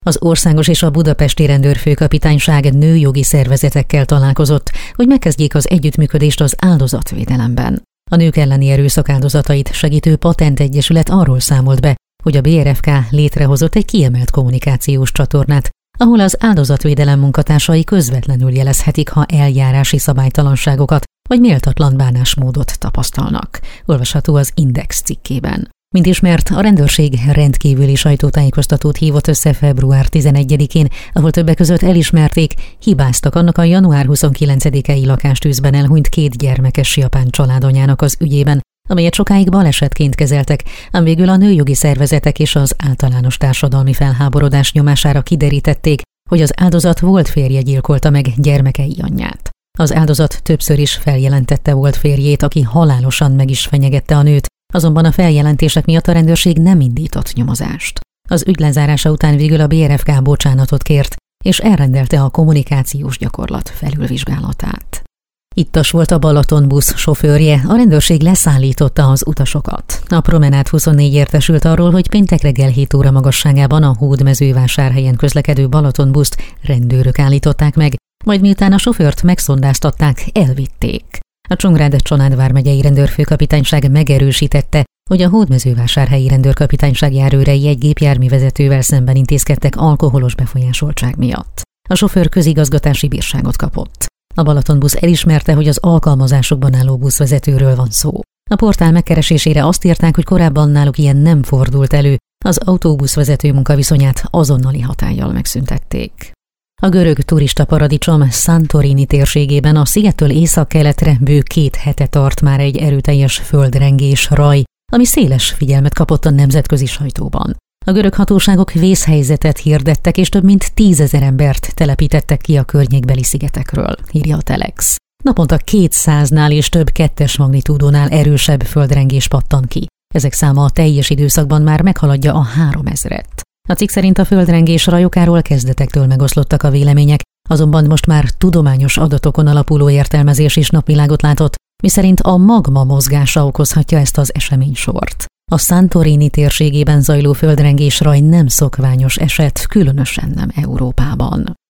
Az országos és a budapesti rendőrfőkapitányság nőjogi szervezetekkel találkozott, hogy megkezdjék az együttműködést az áldozatvédelemben. A nők elleni erőszak áldozatait segítő patentegyesület arról számolt be, hogy a BRFK létrehozott egy kiemelt kommunikációs csatornát, ahol az áldozatvédelem munkatársai közvetlenül jelezhetik, ha eljárási szabálytalanságokat vagy méltatlan bánásmódot tapasztalnak. Olvasható az Index cikkében. Mint ismert, a rendőrség rendkívüli sajtótájékoztatót hívott össze február 11-én, ahol többek között elismerték, hibáztak annak a január 29-i lakástűzben elhunyt 2 gyermekes japán családanyának az ügyében, amelyet sokáig balesetként kezeltek, ám végül a nőjogi szervezetek és az általános társadalmi felháborodás nyomására kiderítették, hogy az áldozat volt férje gyilkolta meg gyermekei anyját. Az áldozat többször is feljelentette volt férjét, aki halálosan meg is fenyegette a nőt, azonban a feljelentések miatt a rendőrség nem indított nyomozást. Az ügy lezárása után végül a BRFK bocsánatot kért, és elrendelte a kommunikációs gyakorlat felülvizsgálatát. Ittas volt a Balaton busz sofőrje, a rendőrség leszállította az utasokat. A Promenád 24 értesült arról, hogy péntek reggel 7 óra magasságában a Hódmezővásárhelyen közlekedő Balaton buszt rendőrök állították meg, majd miután a sofőrt megszondáztatták, elvitték. A Csongrád-Csanád vármegyei rendőrfőkapitányság megerősítette, hogy a Hódmezővásárhelyi rendőrkapitányság járőrei egy gépjárművezetővel szemben intézkedtek alkoholos befolyásoltság miatt. A sofőr közigazgatási bírságot kapott. A Balatonbusz elismerte, hogy az alkalmazásokban álló buszvezetőről van szó. A portál megkeresésére azt írták, hogy korábban náluk ilyen nem fordult elő, az autóbuszvezető munkaviszonyát azonnali hatállyal megszüntették. A görög turista paradicsom Santorini térségében a szigettől észak-keletre bő 2 hete tart már egy erőteljes földrengés raj, ami széles figyelmet kapott a nemzetközi sajtóban. A görög hatóságok vészhelyzetet hirdettek, és több mint 10 000 embert telepítettek ki a környékbeli szigetekről, írja a Telex. Naponta 200-nál és több 2-es magnitúdónál erősebb földrengés pattan ki. Ezek száma a teljes időszakban már meghaladja a 3000-et. A cikk szerint a földrengés rajokáról kezdetektől megoszlottak a vélemények, azonban most már tudományos adatokon alapuló értelmezés is napvilágot látott, miszerint a magma mozgása okozhatja ezt az eseménysort. A Santorini térségében zajló földrengés raj nem szokványos eset, különösen nem Európában.